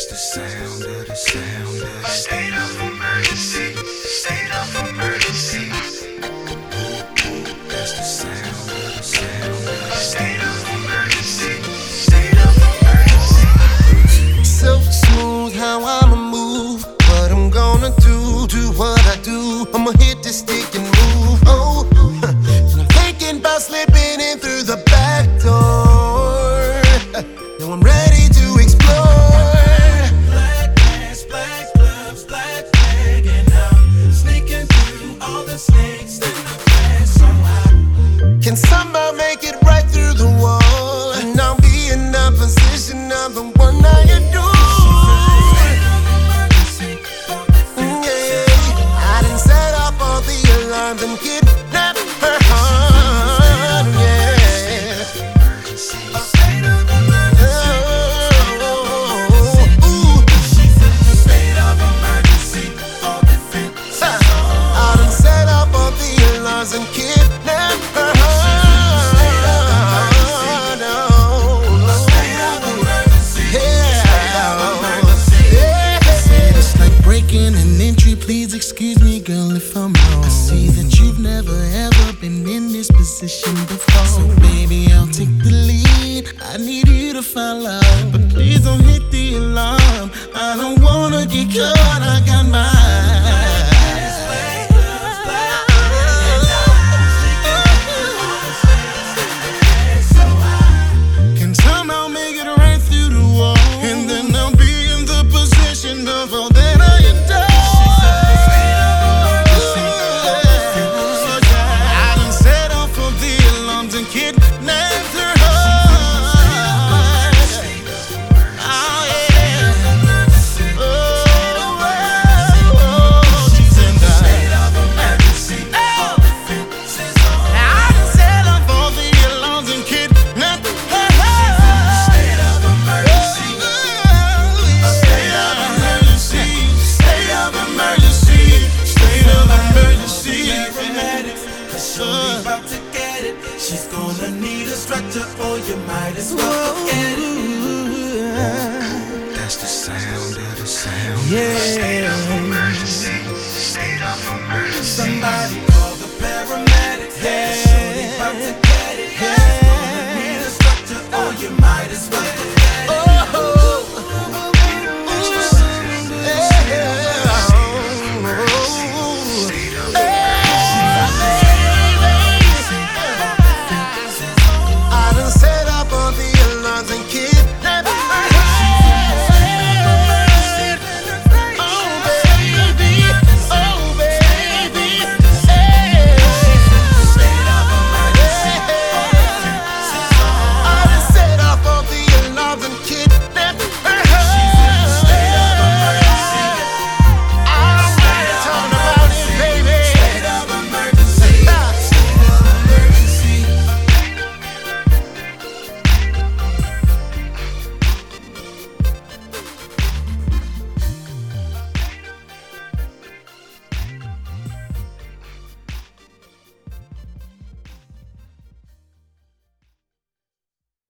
That's the sound of the state of emergency. State of emergency. That's the sound of the state of emergency. State of emergency. So smooth how I'ma move. What I'm gonna do what I do. I'ma hit the stick and move. Oh, and I'm thinking about slipping in through the back door. Now I'm ready to explore. Black pants, black gloves, black bag, and I'm sneaking through all the snakes in the grass. So Can somehow make it right through the wall, and I'll be in the position of the one I adore. I done set off all the alarms and kidnapped her heart. Yeah. I done set off all the alarms and kidnapped her heart. it's like breaking an entry. Please excuse me, girl, if I'm wrong. I see that you've never ever been in this position before. So baby, I'll take the lead. I need you to follow, but please don't hit the alarm. I don't wanna get caught. I got mine. Can somehow make it right through the wall, and then I'll be in the position of all that I adore. I done set off all the alarms and kidnapped her heart. Oh yeah. She's in the state of emergency. All defenses on. I done set off all the alarms and kidnapped her heart. State of emergency. State of emergency. State of emergency. State of emergency. Paramedics, 'cause she's about to get it. She's gonna need a stretcher, or you might as well forget it. That's the sound of the Yeah. state of emergency. State of emergency. Somebody call the paramedics. She's about to get it. She's gonna need a stretcher, or you might as well forget it.